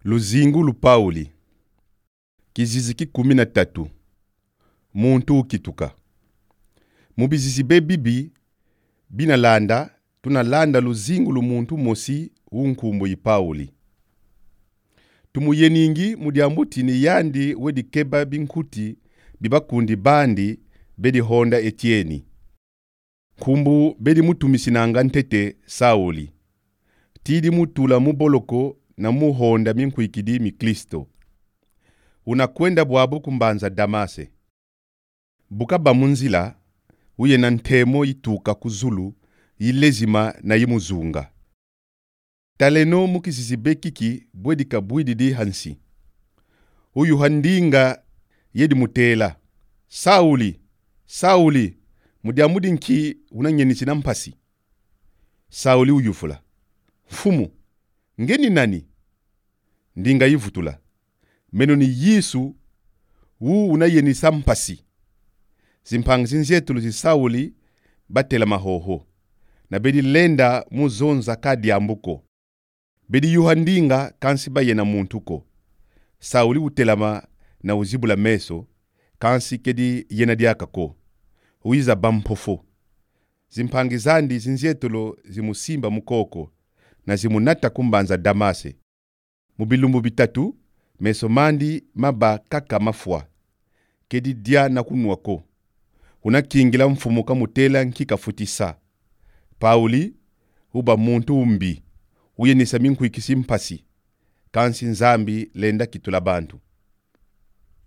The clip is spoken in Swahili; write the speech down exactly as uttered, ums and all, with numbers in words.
Luzingu lu Pauli. Kizizi ki kumi na tatu. Muntu ukituka. Mubizizi be bibi binalanda tunalanda luzingu lu muntu mosi unkumbu yi Pauli. Tumuyeningi mudiambuti ni yandi wedi keba binkuti bibakundi bandi bedi Honda Etieni. Kumbu bedi mutumisinanga ntete Sauli. Tidi mutula muboloko na muhonda minkuikidi mi Kristo. Unakwenda bwabu kumbanza Damase. Bukaba munzila uye na ntemo ituka kuzulu yilezima na yimuzunga. Taleno mukisizibe kiki bwedika bwididi hansi. Uyu handinga yedi mutela. Sauli, Sauli, mudiamudi nki unanyenisi na mpasi. Sauli uyufula. Fumu, ngeni nani? Ndinga yivutula. Meno ni Yesu wu unayenisa mpasi. Zimpang zinzetulu zi Sauli batela mahoho. Na bedi lenda muzonza kadi ambuko. Bedi yuhandinga kansi bayena muntuko. Sauli utelama na uzibula meso kansi kedi yena diakako. Uiza bampofo. Zimpangi zandi zinzetulu zimusimba mukoko na zimunata kumbanza Damase. Mubilumbu bitatu meso mandi maba kaka mafua. Kedi dia na kunuako. Unakingila mfumuka mutela nkika futisa. Pauli uba muntu umbi. Uye nisa minku ikisi mpasi. Kansi nzambi lenda kitula bantu.